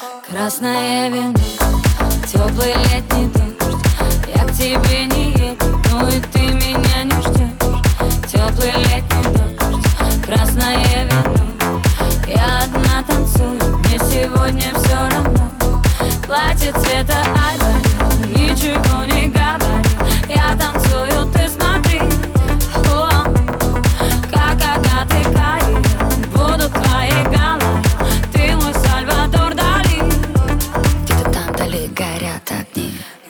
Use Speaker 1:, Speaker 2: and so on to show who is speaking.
Speaker 1: Красное вино, теплый летний дождь. Я к тебе не еду, ну и ты меня не ждешь. Теплый летний дождь, красное вино. Я одна танцую, мне сегодня все равно. Платье цвета айва, ничего не